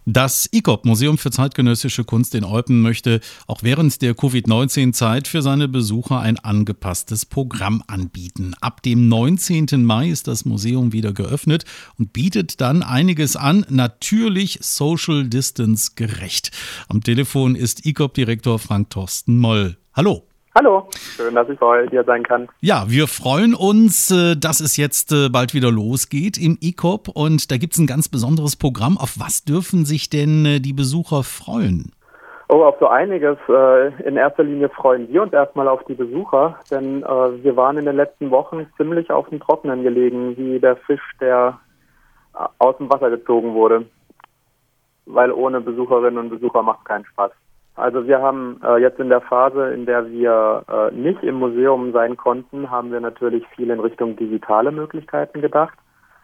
Das ICOP, Museum für zeitgenössische Kunst in Olpen, möchte auch während der Covid-19-Zeit für seine Besucher ein angepasstes Programm anbieten. Ab dem 19. Mai ist das Museum wieder geöffnet und bietet dann einiges an, natürlich Social Distance gerecht. Am Telefon ist ICOP-Direktor Frank Thorsten Moll. Hallo. Hallo, schön, dass ich bei euch hier sein kann. Ja, wir freuen uns, dass es jetzt bald wieder losgeht im ICOP und da gibt es ein ganz besonderes Programm. Auf was dürfen sich denn die Besucher freuen? Oh, auf so einiges. In erster Linie freuen wir uns erstmal auf die Besucher, denn wir waren in den letzten Wochen ziemlich auf dem Trockenen gelegen, wie der Fisch, der aus dem Wasser gezogen wurde, weil ohne Besucherinnen und Besucher macht keinen Spaß. Also wir haben jetzt in der Phase, in der wir nicht im Museum sein konnten, haben wir natürlich viel in Richtung digitale Möglichkeiten gedacht.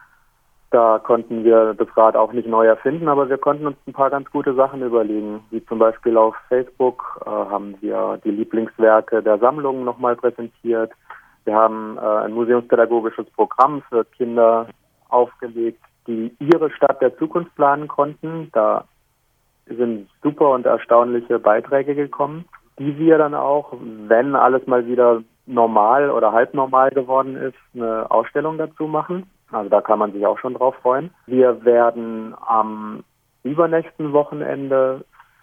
Da konnten wir das Rad auch nicht neu erfinden, aber wir konnten uns ein paar ganz gute Sachen überlegen. Wie zum Beispiel auf Facebook haben wir die Lieblingswerke der Sammlungen nochmal präsentiert. Wir haben ein museumspädagogisches Programm für Kinder aufgelegt, die ihre Stadt der Zukunft planen konnten. Da sind super und erstaunliche Beiträge gekommen, die wir dann auch, wenn alles mal wieder normal oder halb normal geworden ist, eine Ausstellung dazu machen. Also da kann man sich auch schon drauf freuen. Wir werden am übernächsten Wochenende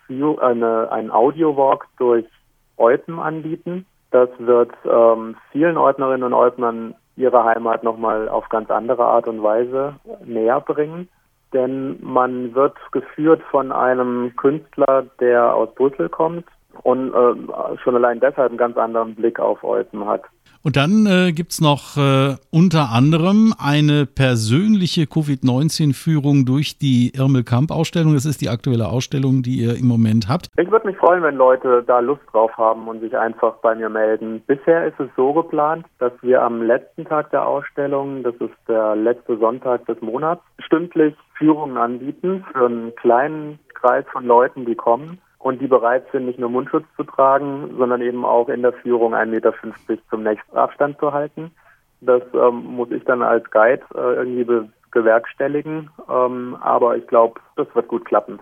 einen Audio-Walk durch Olpen anbieten. Das wird vielen Olpnerinnen und Olpnern ihre Heimat nochmal auf ganz andere Art und Weise näher bringen. Denn man wird geführt von einem Künstler, der aus Brüssel kommt und schon allein deshalb einen ganz anderen Blick auf Olpen hat. Und dann gibt's noch unter anderem eine persönliche Covid-19-Führung durch die Irmel-Kamp-Ausstellung. Das ist die aktuelle Ausstellung, die ihr im Moment habt. Ich würde mich freuen, wenn Leute da Lust drauf haben und sich einfach bei mir melden. Bisher ist es so geplant, dass wir am letzten Tag der Ausstellung, das ist der letzte Sonntag des Monats, stündlich Führungen anbieten für einen kleinen Kreis von Leuten, die kommen. Und die bereit sind, nicht nur Mundschutz zu tragen, sondern eben auch in der Führung 1,50 Meter zum nächsten Abstand zu halten. Das muss ich dann als Guide irgendwie bewerkstelligen. Aber ich glaube, das wird gut klappen.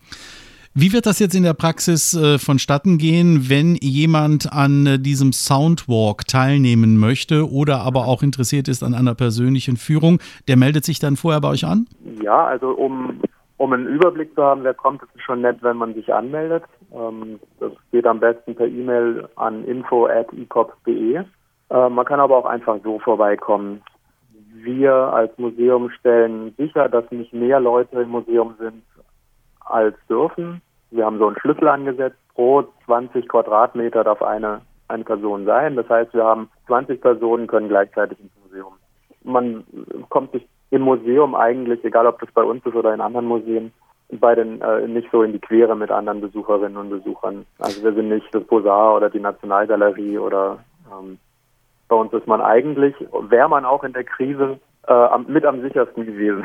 Wie wird das jetzt in der Praxis vonstatten gehen, wenn jemand an diesem Soundwalk teilnehmen möchte oder aber auch interessiert ist an einer persönlichen Führung? Der meldet sich dann vorher bei euch an? Ja, also um einen Überblick zu haben, wer kommt, ist es schon nett, wenn man sich anmeldet. Das geht am besten per E-Mail an info@icop.de. Man kann aber auch einfach so vorbeikommen. Wir als Museum stellen sicher, dass nicht mehr Leute im Museum sind als dürfen. Wir haben so einen Schlüssel angesetzt, pro 20 Quadratmeter darf eine Person sein. Das heißt, wir haben 20 Personen, können gleichzeitig ins Museum. Man kommt sich im Museum eigentlich, egal ob das bei uns ist oder in anderen Museen, nicht so in die Quere mit anderen Besucherinnen und Besuchern. Also wir sind nicht das Beaux-Arts oder die Nationalgalerie oder bei uns ist man eigentlich, wäre man auch in der Krise mit am sichersten gewesen.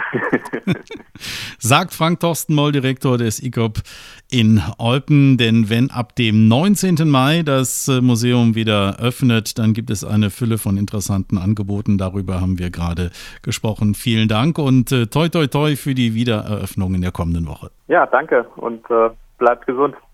Sagt Frank Thorsten Moll, Direktor des ICOP in Olpen. Denn wenn ab dem 19. Mai das Museum wieder öffnet, dann gibt es eine Fülle von interessanten Angeboten. Darüber haben wir gerade gesprochen. Vielen Dank und toi toi toi für die Wiedereröffnung in der kommenden Woche. Ja, danke und bleibt gesund.